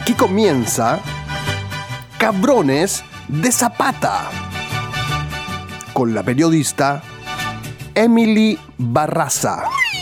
Aquí comienza Cabrones de Zapata con la periodista Emily Barraza.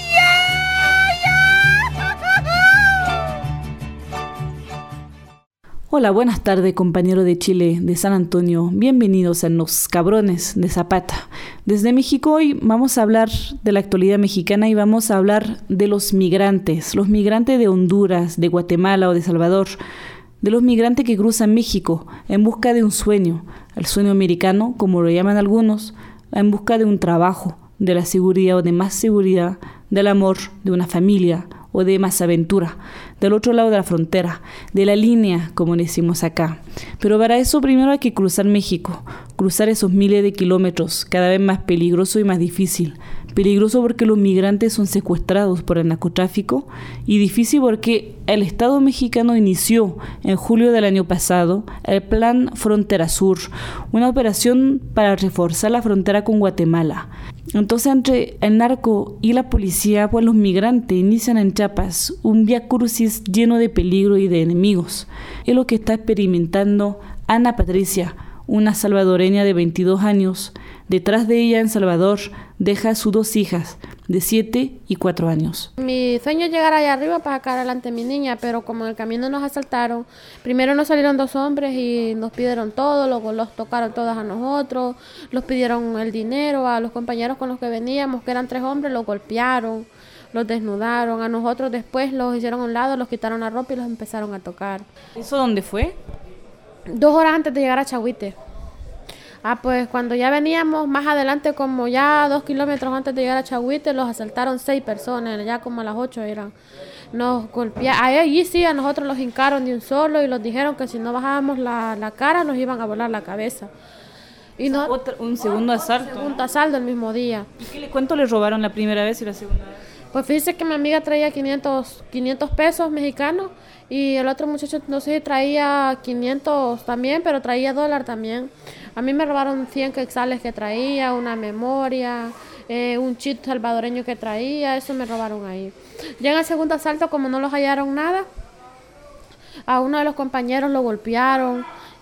Hola, buenas tardes, compañero de Chile, de San Antonio. Bienvenidos a Los Cabrones de Zapata. Desde México hoy vamos a hablar de la actualidad mexicana y vamos a hablar de los migrantes de Honduras, de Guatemala o de Salvador, de los migrantes que cruzan México en busca de un sueño, el sueño americano, como lo llaman algunos, en busca de un trabajo, de la seguridad o de más seguridad, del amor, de una familia o de más aventura, del otro lado de la frontera, de la línea, como decimos acá. Pero para eso primero hay que cruzar México, cruzar esos miles de kilómetros, cada vez más peligroso y más difícil. Peligroso porque los migrantes son secuestrados por el narcotráfico y difícil porque el Estado mexicano inició en julio del año pasado el Plan Frontera Sur, una operación para reforzar la frontera con Guatemala. Entonces, entre el narco y la policía, pues los migrantes inician en Chiapas un viacrucis lleno de peligro y de enemigos. Es lo que está experimentando Ana Patricia, una salvadoreña de 22 años. Detrás de ella, en Salvador, deja a sus dos hijas, de 7 y 4 años. Mi sueño es llegar allá arriba para sacar adelante a mi niña, pero como en el camino nos asaltaron, primero nos salieron dos hombres y nos pidieron todo, luego los tocaron todas a nosotros, los pidieron el dinero, a los compañeros con los que veníamos, que eran 3 hombres, los golpearon, los desnudaron, a nosotros después los hicieron a un lado, los quitaron la ropa y los empezaron a tocar. ¿Eso dónde fue? 2 horas antes de llegar a Chahuite. Pues cuando ya veníamos más adelante, como ya 2 kilómetros antes de llegar a Chahuite, los asaltaron 6 personas, ya como a las 8 eran. Nos golpearon, allí sí, a nosotros los hincaron de un solo y nos dijeron que si no bajábamos la cara nos iban a volar la cabeza. Y no, un segundo asalto. Un segundo asalto el mismo día. ¿Y cuánto le robaron la primera vez y la segunda vez? Pues fíjese que mi amiga traía 500 pesos mexicanos y el otro muchacho no sé si traía 500 también, pero traía $1 también. A mí me robaron 100 quetzales que traía, una memoria, un chip salvadoreño que traía, eso me robaron ahí. Ya en el segundo asalto, como no los hallaron nada, a uno de los compañeros lo golpearon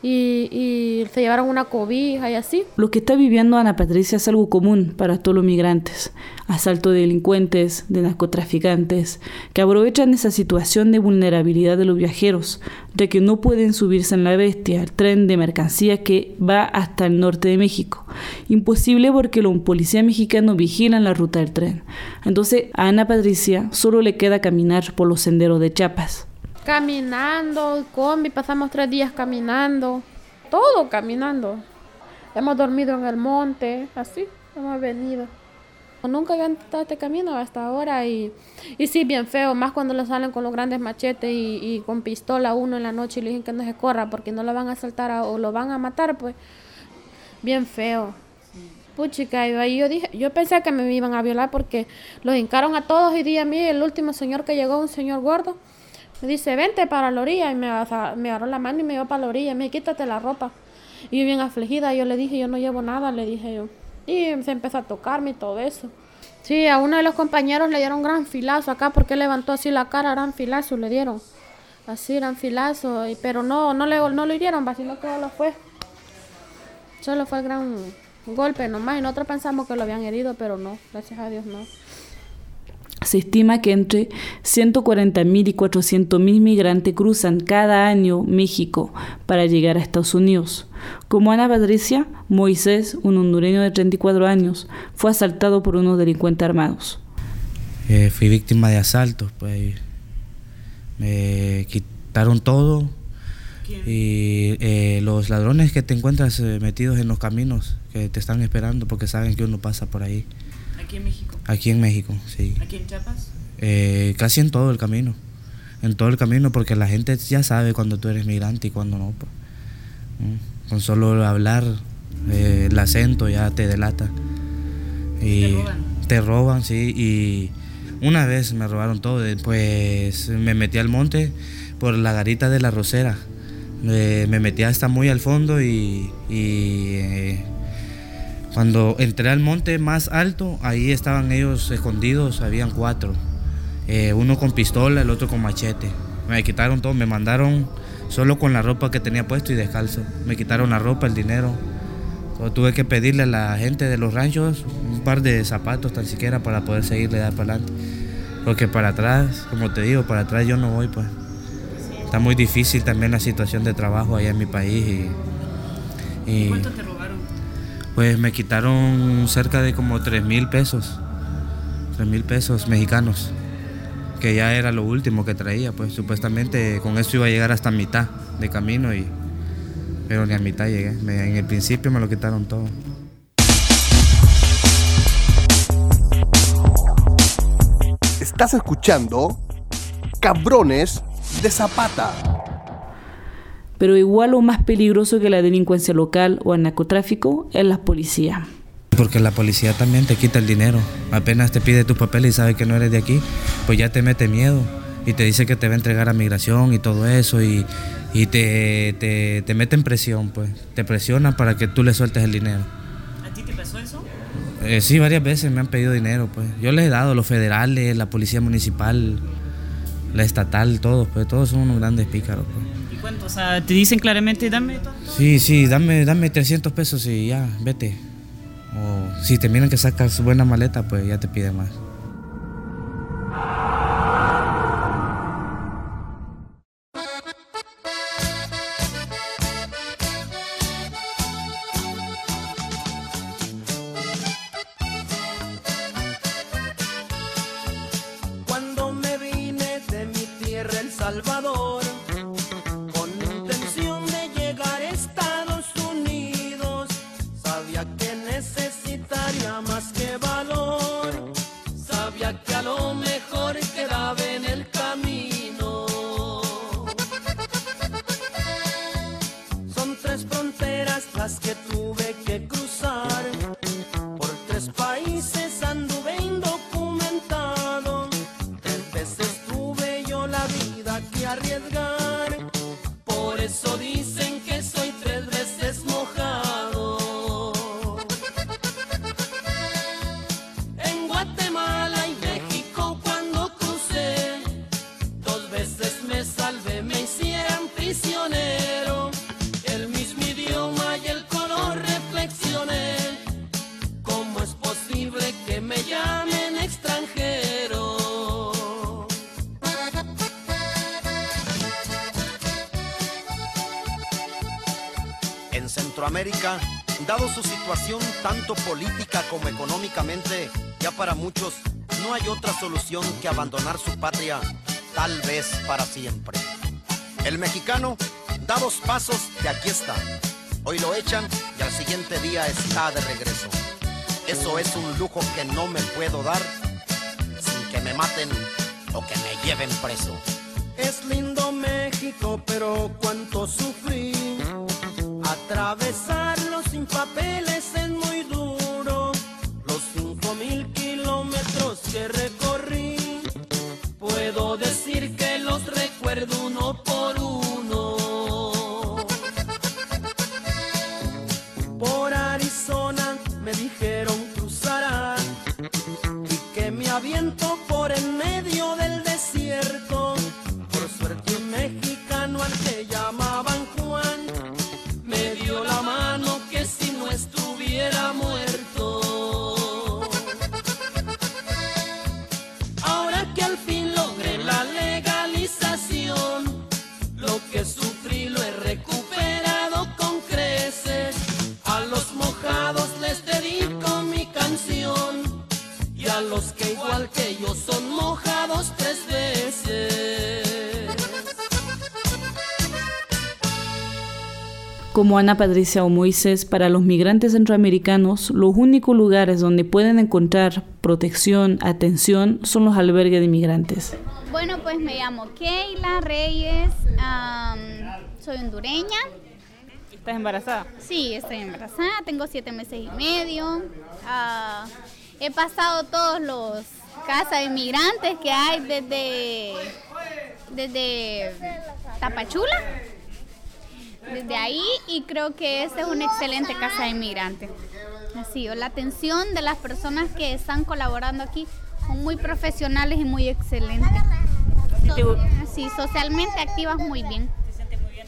y se llevaron una cobija y así. Lo que está viviendo Ana Patricia es algo común para todos los migrantes. Asalto de delincuentes, de narcotraficantes, que aprovechan esa situación de vulnerabilidad de los viajeros, ya que no pueden subirse en la Bestia, el tren de mercancías que va hasta el norte de México. Imposible porque los policías mexicanos vigilan la ruta del tren. Entonces a Ana Patricia solo le queda caminar por los senderos de Chiapas. Caminando, combi, pasamos 3 días caminando, todo caminando. Hemos dormido en el monte, así hemos venido. Nunca había entrado este camino hasta ahora y sí, bien feo, más cuando le salen con los grandes machetes y con pistola a uno en la noche y le dicen que no se corra porque no lo van a asaltar o lo van a matar, pues bien feo. Puchica, y ahí yo pensé que me iban a violar porque los hincaron a todos y di a mí, el último señor que llegó, un señor gordo, me dice, vente para la orilla, y me agarró la mano y me llevó para la orilla, me dijo, quítate la ropa. Y yo bien afligida, yo le dije, yo no llevo nada, le dije yo. Y se empezó a tocarme y todo eso. Sí, a uno de los compañeros le dieron gran filazo acá, porque levantó así la cara, gran filazo le dieron. Así, gran filazo, pero no lo hirieron, sino que solo fue el gran golpe nomás, y nosotros pensamos que lo habían herido, pero no, gracias a Dios no. Se estima que entre 140.000 y 400.000 migrantes cruzan cada año México para llegar a Estados Unidos. Como Ana Patricia, Moisés, un hondureño de 34 años, fue asaltado por unos delincuentes armados. Fui víctima de asaltos, pues me quitaron todo. ¿Quién? Y los ladrones que te encuentras metidos en los caminos, que te están esperando porque saben que uno pasa por ahí. ¿Aquí en México? Aquí en México, sí. ¿Aquí en Chiapas? Casi en todo el camino. En todo el camino, porque la gente ya sabe cuando tú eres migrante y cuando no. Pues. Con solo hablar, el acento ya te delata. Y te roban, sí. Y una vez me robaron todo. Después me metí al monte por la garita de la Rosera. Me metí hasta muy al fondo y cuando entré al monte más alto, ahí estaban ellos escondidos, habían 4. Uno con pistola, el otro con machete. Me quitaron todo, me mandaron solo con la ropa que tenía puesto y descalzo. Me quitaron la ropa, el dinero. Tuve que pedirle a la gente de los ranchos un par de zapatos tan siquiera para poder seguirle dar para adelante. Porque para atrás, como te digo, para atrás yo no voy, pues. Está muy difícil también la situación de trabajo allá en mi país. Y ¿cuánto te robaron? Pues me quitaron cerca de como 3,000 pesos. 3,000 pesos mexicanos. Que ya era lo último que traía, pues supuestamente con eso iba a llegar hasta mitad de camino, pero ni a mitad llegué. En el principio me lo quitaron todo. Estás escuchando Cabrones de Zapata. Pero igual o más peligroso que la delincuencia local o el narcotráfico es la policía. Porque la policía también te quita el dinero. Apenas te pide tu papel y sabe que no eres de aquí, pues ya te mete miedo y te dice que te va a entregar a migración y todo eso y te mete en presión, pues. Te presionan para que tú le sueltes el dinero. ¿A ti te pasó eso? Sí, varias veces me han pedido dinero, pues. Yo les he dado, los federales, la policía municipal, la estatal, todos, pues. Todos son unos grandes pícaros, pues. ¿Y cuánto? O sea, te dicen claramente, dame todo. Sí, dame 300 pesos y ya, vete. O si te miran que sacas buena maleta, pues ya te piden más. Cuando me vine de mi tierra, El Salvador, con intención de llegar a Estados Unidos, sabía que necesitaría más que valor, sabía que a lo mejor quedaba en el camino. Son 3 fronteras las que tuve que cruzar, por 3 países anduve indocumentado, 3 veces tuve yo la vida que arriesgar, por eso dicen que soy 3 veces mojado. En Guatemala y México cuando crucé, 2 veces me salvé, me hicieran prisionero. El mismo idioma y el color reflexioné, ¿cómo es posible que me llamen extranjero? En Centroamérica, dado su situación tanto política como económicamente, ya para muchos no hay otra solución que abandonar su patria, tal vez para siempre. El mexicano da 2 pasos y aquí está. Hoy lo echan y al siguiente día está de regreso. Eso es un lujo que no me puedo dar sin que me maten o que me lleven preso. Es lindo México, pero cuánto sufrí. Atravesarlo sin papeles es muy duro. Los 5,000 kilómetros que recorrí, puedo decir que los recuerdo uno por uno. Por Arizona me dijeron cruzará y que me aviento por en medio del desierto. Por suerte un mexicano al que llamaban Juan me dio la mano que si no estuviera muerto. Ahora que al fin logré la legalización, lo que sufrí lo he recuperado con creces. A los mojados les dedico mi canción y a los que igual que yo son mojados 3 veces. Como Ana Patricia o Moisés, para los migrantes centroamericanos, los únicos lugares donde pueden encontrar protección, atención, son los albergues de migrantes. Bueno, pues me llamo Keila Reyes, soy hondureña. ¿Estás embarazada? Sí, estoy embarazada, tengo 7 meses y medio. He pasado todos los casas de inmigrantes que hay desde Tapachula. Desde ahí, y creo que esta es una excelente casa de inmigrantes. Así, la atención de las personas que están colaborando aquí son muy profesionales y muy excelentes. Sí, socialmente activas muy bien.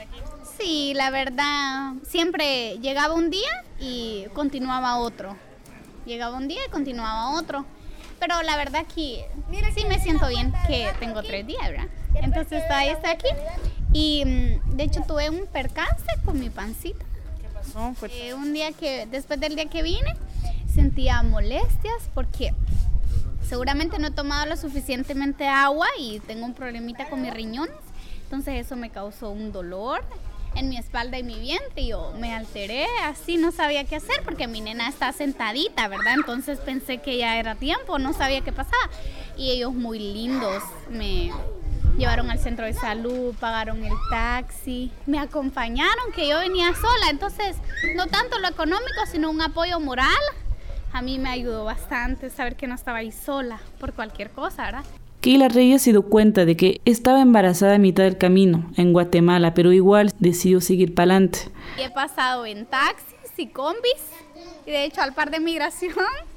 Sí, la verdad, siempre llegaba un día y continuaba otro. Llegaba un día y continuaba otro. Pero la verdad que sí me siento bien que tengo 3 días, ¿verdad? Entonces ahí está aquí. Y de hecho tuve un percance con mi pancita. ¿Qué pasó? Un día después del día que vine, sentía molestias porque seguramente no he tomado lo suficientemente agua y tengo un problemita con mis riñones. Entonces eso me causó un dolor en mi espalda y mi vientre y yo me alteré, así no sabía qué hacer porque mi nena está sentadita, ¿verdad? Entonces pensé que ya era tiempo, no sabía qué pasaba. Y ellos muy lindos me llevaron al centro de salud, pagaron el taxi, me acompañaron, que yo venía sola. Entonces, no tanto lo económico, sino un apoyo moral. A mí me ayudó bastante saber que no estaba ahí sola por cualquier cosa, ¿verdad? Keila Reyes se dio cuenta de que estaba embarazada a mitad del camino en Guatemala, pero igual decidió seguir para adelante. He pasado en taxis y combis, y de hecho al par de migración,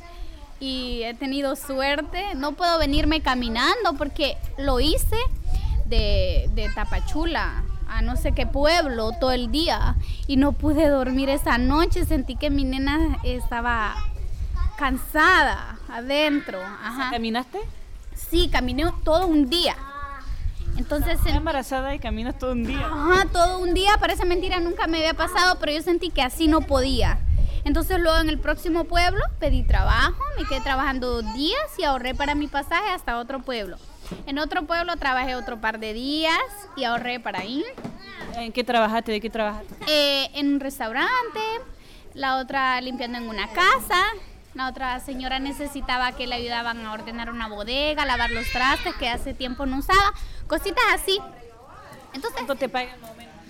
y he tenido suerte. No puedo venirme caminando porque lo hice de Tapachula a no sé qué pueblo todo el día, y no pude dormir esa noche. Sentí que mi nena estaba cansada adentro. Ajá. ¿Caminaste? Sí, caminé todo un día. Entonces, Estás embarazada y caminas todo un día. Ajá, todo un día, parece mentira, nunca me había pasado, pero yo sentí que así no podía. Entonces luego en el próximo pueblo pedí trabajo, me quedé trabajando 2 días y ahorré para mi pasaje hasta otro pueblo. En otro pueblo trabajé otro par de días y ahorré para ir. ¿En qué trabajaste? ¿De qué trabajaste? En un restaurante, la otra limpiando en una casa. La otra señora necesitaba que le ayudaban a ordenar una bodega, lavar los trastes que hace tiempo no usaba, cositas así. Entonces, ¿Cuánto te pagan más o menos?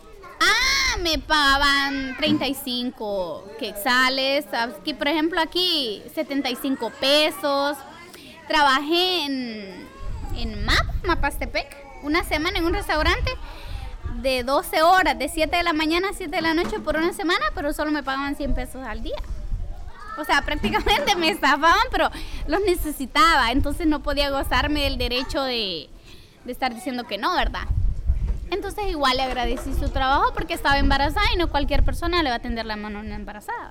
Me pagaban 35 quetzales. Aquí, por ejemplo, aquí 75 pesos. Trabajé en Mapastepec, una semana en un restaurante de 12 horas, de 7 de la mañana a 7 de la noche por una semana, pero solo me pagaban 100 pesos al día. O sea, prácticamente me estafaban, pero los necesitaba. Entonces no podía gozarme del derecho de estar diciendo que no, ¿verdad? Entonces igual le agradecí su trabajo porque estaba embarazada y no cualquier persona le va a tender la mano a una embarazada.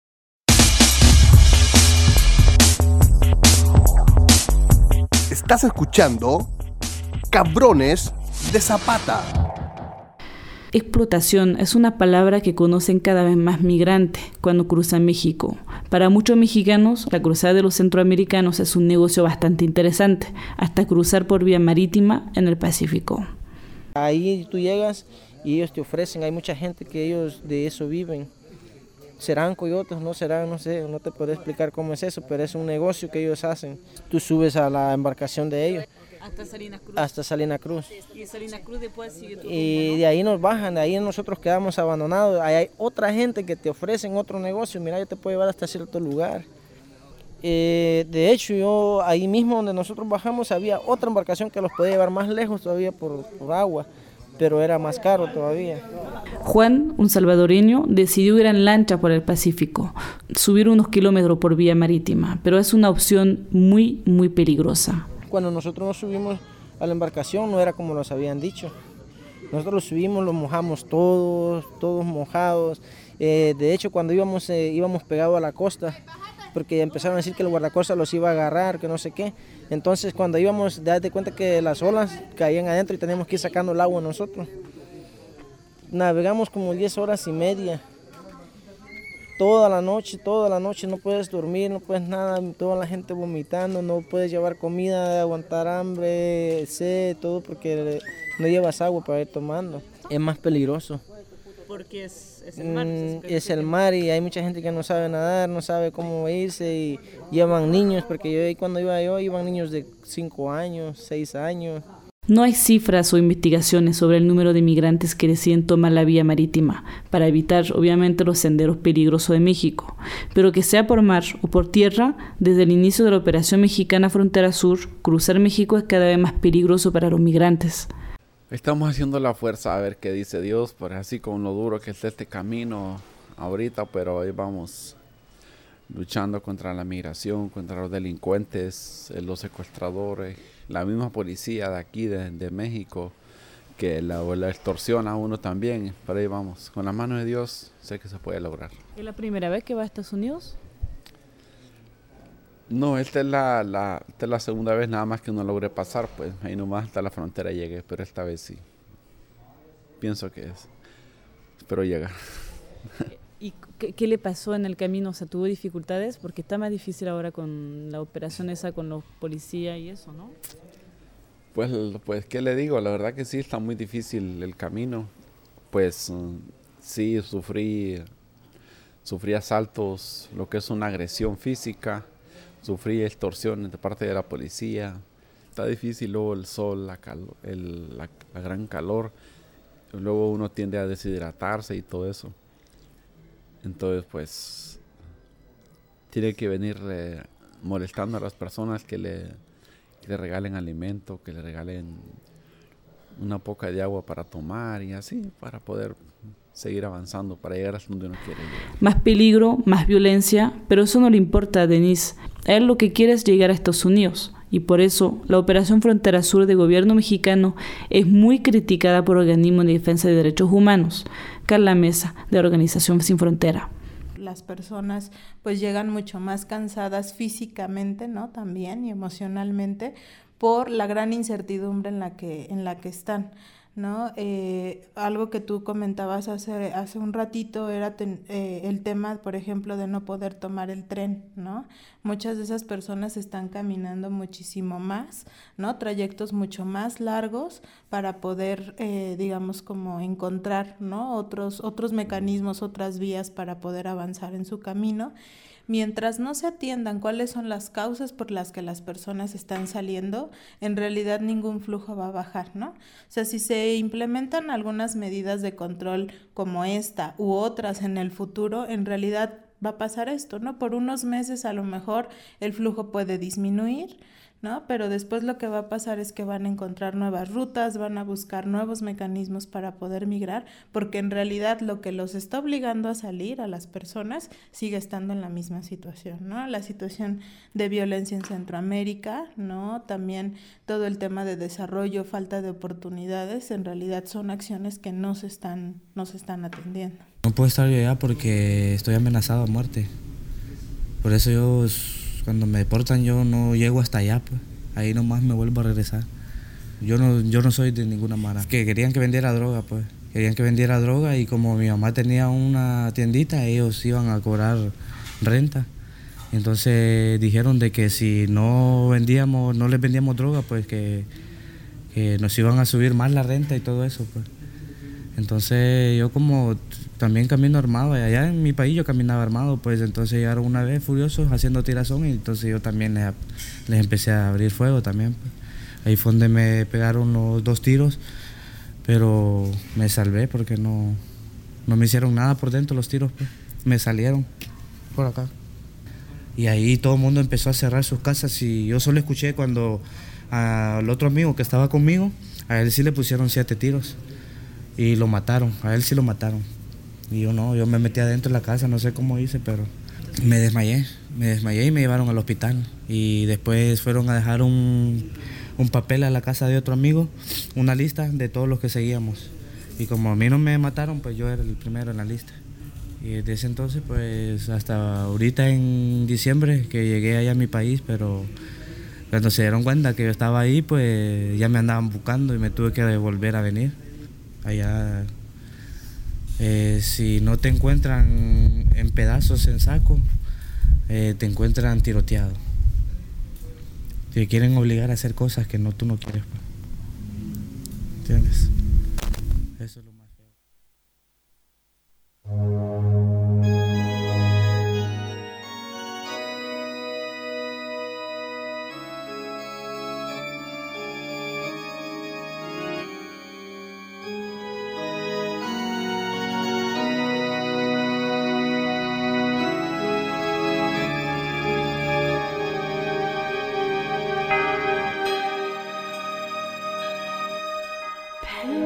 Estás escuchando Cabrones de Zapata. Explotación es una palabra que conocen cada vez más migrantes cuando cruzan México. Para muchos mexicanos, la cruzada de los centroamericanos es un negocio bastante interesante, hasta cruzar por vía marítima en el Pacífico. Ahí tú llegas y ellos te ofrecen, hay mucha gente que ellos de eso viven. Serán coyotes, no serán, no sé, no te puedo explicar cómo es eso, pero es un negocio que ellos hacen. Tú subes a la embarcación de ellos. Hasta Salina Cruz. Hasta Salina Cruz. Y Salina Cruz después sigue todo. Y de ahí nos bajan, de ahí nosotros quedamos abandonados. Ahí hay otra gente que te ofrecen otro negocio, mira, yo te puedo llevar hasta cierto lugar. De hecho, yo ahí mismo donde nosotros bajamos había otra embarcación que los podía llevar más lejos todavía por agua, pero era más caro todavía. Juan, un salvadoreño, decidió ir en lancha por el Pacífico, subir unos kilómetros por vía marítima, pero es una opción muy, muy peligrosa. Cuando nosotros nos subimos a la embarcación no era como nos habían dicho. Nosotros subimos, los mojamos todos mojados. De hecho, cuando íbamos pegados a la costa, porque empezaron a decir que el guardacosta los iba a agarrar, que no sé qué. Entonces, cuando íbamos, date cuenta que las olas caían adentro y teníamos que ir sacando el agua nosotros. Navegamos como 10 horas y media. Toda la noche no puedes dormir, no puedes nada, toda la gente vomitando, no puedes llevar comida, aguantar hambre, sed, todo porque no llevas agua para ir tomando. Es más peligroso. Porque es el mar. Es el mar y hay mucha gente que no sabe nadar, no sabe cómo irse y llevan niños, porque cuando iba yo iban niños de 5 años, 6 años. No hay cifras o investigaciones sobre el número de migrantes que deciden tomar la vía marítima para evitar, obviamente, los senderos peligrosos de México, pero que sea por mar o por tierra, desde el inicio de la Operación Mexicana Frontera Sur, cruzar México es cada vez más peligroso para los migrantes. Estamos haciendo la fuerza a ver qué dice Dios, por así con lo duro que está este camino ahorita, pero ahí vamos luchando contra la migración, contra los delincuentes, los secuestradores, la misma policía de aquí de México, que la extorsiona a uno también. Pero ahí vamos, con la mano de Dios sé que se puede lograr. ¿Es la primera vez que va a Estados Unidos? No, esta es la segunda vez nada más que no logré pasar, pues ahí nomás hasta la frontera llegué, pero esta vez sí. Pienso que espero llegar. ¿Y qué le pasó en el camino? O sea, ¿tuvo dificultades? Porque está más difícil ahora con la operación esa con los policías y eso, ¿no? Pues, ¿qué le digo? La verdad que sí, está muy difícil el camino. Pues sí, sufrí asaltos, lo que es una agresión física, sufrí extorsiones de parte de la policía. Está difícil luego el sol, la gran calor. Luego uno tiende a deshidratarse y todo eso. Entonces, pues, tiene que venir molestando a las personas que le regalen alimento, que le regalen una poca de agua para tomar y así, para poder seguir avanzando, para llegar hasta donde uno quiere llegar. Más peligro, más violencia, pero eso no le importa a Denise. A él lo que quiere es llegar a Estados Unidos. Y por eso, la Operación Frontera Sur del gobierno mexicano es muy criticada por organismos de defensa de derechos humanos. Carla Mesa, de Organización Sin Frontera. Las personas pues llegan mucho más cansadas físicamente, ¿no? También y emocionalmente por la gran incertidumbre en la que están, ¿no? Algo que tú comentabas hace un ratito era el tema, por ejemplo, de no poder tomar el tren, ¿no? Muchas de esas personas están caminando muchísimo más, ¿no? Trayectos mucho más largos para poder, digamos, como encontrar, ¿no? Otros mecanismos, otras vías para poder avanzar en su camino. Mientras no se atiendan cuáles son las causas por las que las personas están saliendo, en realidad ningún flujo va a bajar, ¿no? O sea, si se implementan algunas medidas de control como esta u otras en el futuro, en realidad va a pasar esto, ¿no? Por unos meses a lo mejor el flujo puede disminuir, ¿no? Pero después lo que va a pasar es que van a encontrar nuevas rutas, van a buscar nuevos mecanismos para poder migrar, porque en realidad lo que los está obligando a salir a las personas sigue estando en la misma situación, ¿no? La situación de violencia en Centroamérica, ¿no? También todo el tema de desarrollo, falta de oportunidades, en realidad son acciones que no se están atendiendo. No puedo estar yo allá porque estoy amenazado a muerte. Por eso yo, cuando me deportan, yo no llego hasta allá, pues. Ahí nomás me vuelvo a regresar. Yo no soy de ninguna mara. Que querían que vendiera droga, pues. Querían que vendiera droga y como mi mamá tenía una tiendita, ellos iban a cobrar renta. Entonces dijeron de que si no les vendíamos droga, pues que nos iban a subir más la renta y todo eso, pues. Entonces yo como también camino armado, y allá en mi país yo caminaba armado, pues entonces llegaron una vez furiosos haciendo tirazón y entonces yo también les empecé a abrir fuego también, pues. Ahí fue donde me pegaron los 2 tiros, pero me salvé porque no me hicieron nada por dentro los tiros, pues. Me salieron por acá. Y ahí todo el mundo empezó a cerrar sus casas y yo solo escuché cuando al otro amigo que estaba conmigo, a él sí le pusieron 7 tiros. Y lo mataron, a él sí lo mataron. Y yo no, yo me metí adentro de la casa, no sé cómo hice, pero me desmayé y me llevaron al hospital. Y después fueron a dejar un papel a la casa de otro amigo, una lista de todos los que seguíamos. Y como a mí no me mataron, pues yo era el primero en la lista. Y desde ese entonces, pues hasta ahorita en diciembre que llegué allá a mi país, pero cuando se dieron cuenta que yo estaba ahí, pues ya me andaban buscando y me tuve que volver a venir. Allá, si no te encuentran en pedazos, en saco, te encuentran tiroteado. Te quieren obligar a hacer cosas que tú no quieres. ¿Entiendes? Eso es lo más feo. Pen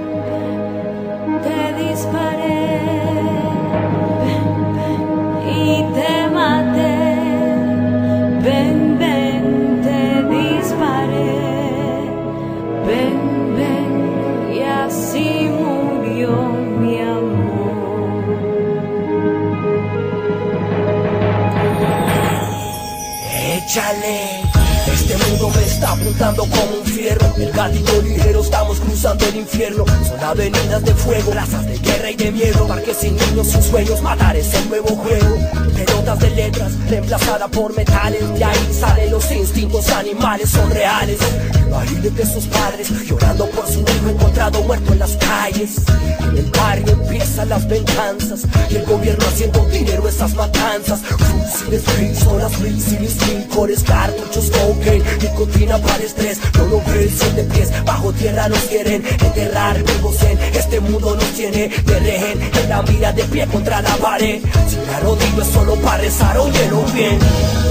Este mundo me está apuntando como un fierro. El gatito ligero, estamos cruzando el infierno. Son avenidas de fuego, plazas de guerra y de miedo. Parques sin niños, sin sueños, matar es el nuevo juego. Pelotas de letras, reemplazada por metales. De ahí salen los instintos animales, son reales. Imagínate esos padres llorando por su hijo encontrado muerto en las calles. En el barrio empiezan las venganzas y el gobierno haciendo dinero esas matanzas. Fusiles, pistolas, misiles, licores, cartuchos, cocaine, nicotina para estrés. No lo ven, 7 pies bajo tierra nos quieren enterrar vivos en este mundo nos tiene de rehén. En la mira de pie contra la pared. Si me arrodillo es solo para rezar, óyelo bien.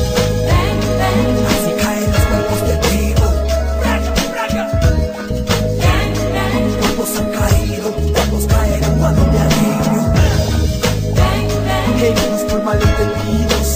Así caen los cuerpos de trigo. ¿Cuántos han caído? ¿Cuántos caerán cuando me alivio? Heridos por malentendidos.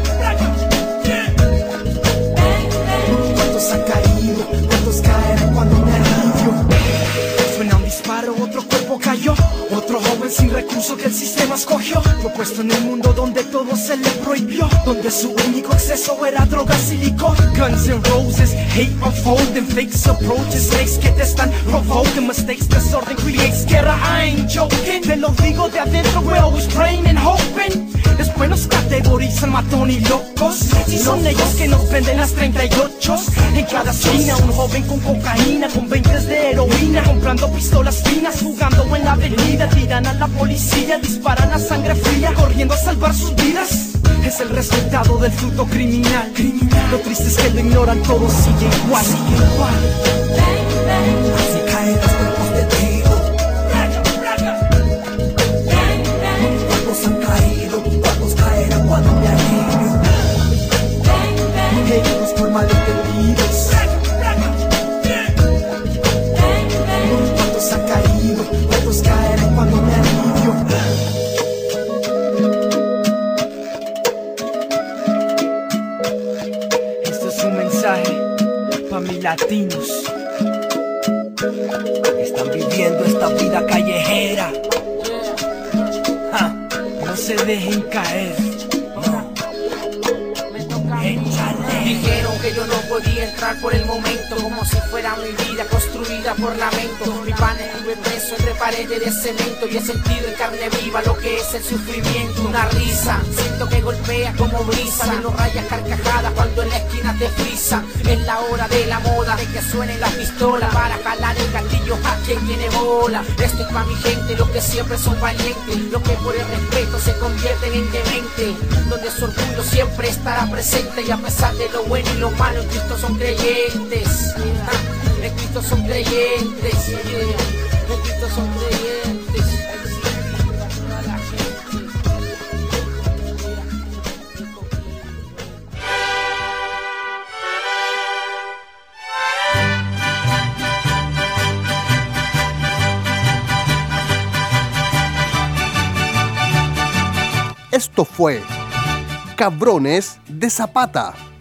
¿Cuántos han caído? ¿Cuántos caerán cuando me alivio? Suena un disparo, otro cuerpo cayó. Otro joven sin recursos que el sistema escogió. Fue puesto en un mundo donde todo se le prohibió, donde su único acceso era drogas y licor. Guns and roses, hate unfolding, fakes approaches, snakes que te están provoking mistakes, desorden creates guerra, I ain't joking. Te lo digo de adentro, we're always praying and hoping. Después nos categorizan matón y locos. Si son ellos que nos venden las 38. En cada esquina un joven con cocaína, con 20 de heroína, comprando pistolas finas, jugando en la avenida. Tiran a la policía, disparan a sangre fría, corriendo a salvar sus vidas. Es el resultado del fruto criminal. Lo triste es que lo ignoran, todo sigue igual. Así caen los cuerpos de trigo. ¿Cuántos han caído? ¿Cuántos caerán cuando me alivio? Heridos por malentendidos. ¿Cuántos han caído? ¿Cuántos caerán cuando me alivio? Pa' mis latinos están viviendo esta vida callejera. No se dejen caer. Dijeron que yo no podía entrar por el momento, como si fuera mi vida construida por lamento. Mi pan estuve preso entre paredes de cemento y he sentido en carne viva lo que es el sufrimiento. Una risa, siento que golpea como brisa, de los rayas carcajadas cuando en la esquina te frisa. Es la hora de la moda, de que suene la pistola para jalar el gatillo a quien tiene bola. Esto es pa' mi gente, los que siempre son valientes, los que por el respeto se convierten en demente, donde su orgullo siempre estará presente y a pesar de lo bueno y lo malo en Cristo son creyentes. En Cristo son creyentes. En Cristo son creyentes. Esto fue Cabrones de Zapata.